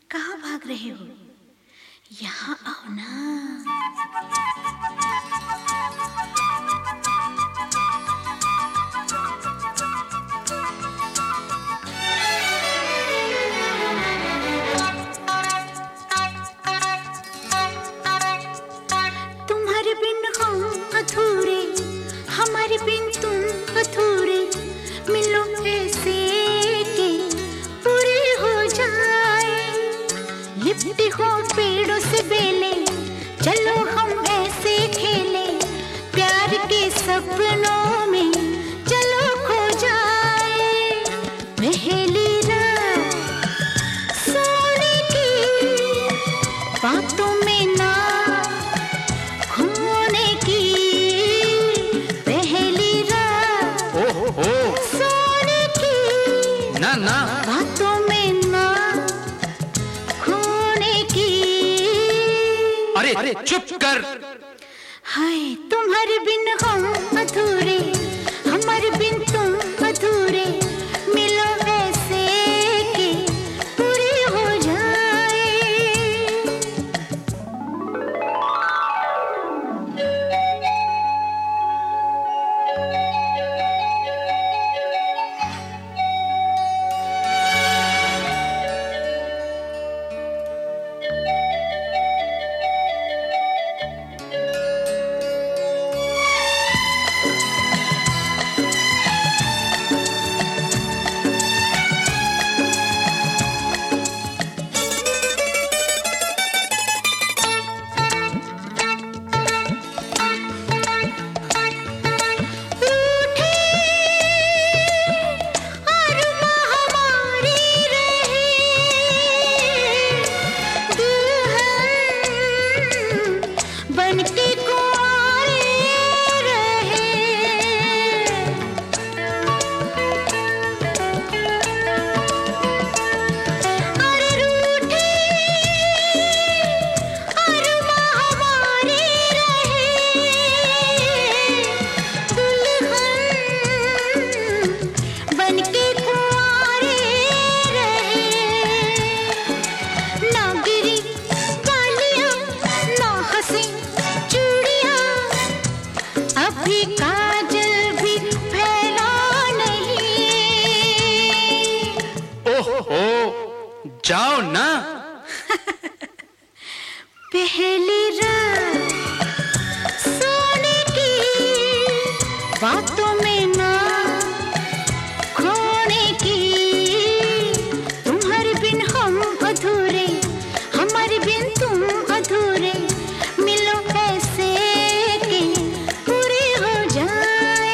कहाँ भाग रहे हो? यहाँ आओ ना। तुम्हारे बिन हम अधूरे, हमारे बिन तुम अधूरे, मिलो ऐसे के पूरे हो जाए। लिपटी हो पेड़ों से बेले, चलो हम ऐसे खेले, प्यार के सपनों में चलो खो जाए। पहली रात सोने की बातों में ना खोने की, पहली रात सोने की ना ना बातों में ना खोने की। अरे चुप कर। हाय तुम्हारे बिन हम अधूरे, हमारे बिन तुम अधूरे, मिलो ऐसे के पूरे हो जाए। काजल भी फैला नहीं। ओहो जाओ ना। पहली रात सोने की बातों में ना खोने की, तुम्हारे बिन हम अधूरे, हमारे बिन तुम अधूरे, मिलो ऐसे के पूरे हो जाए।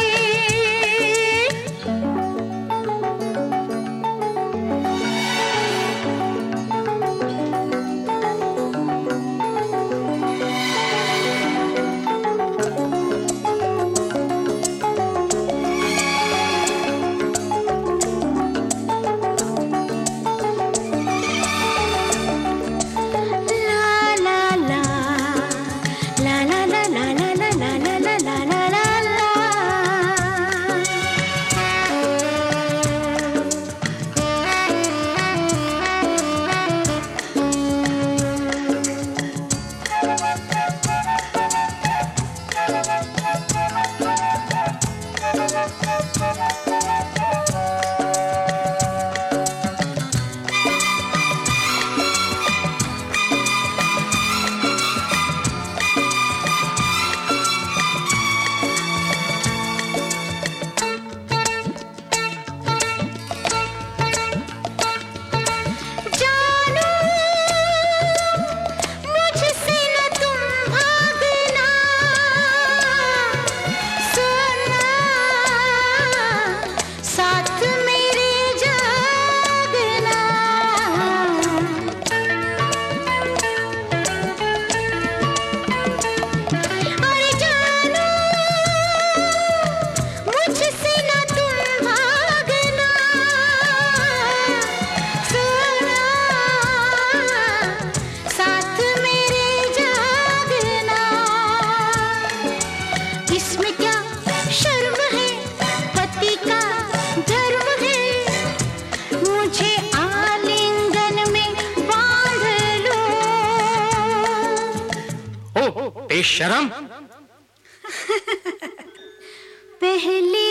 बेशरम। पहले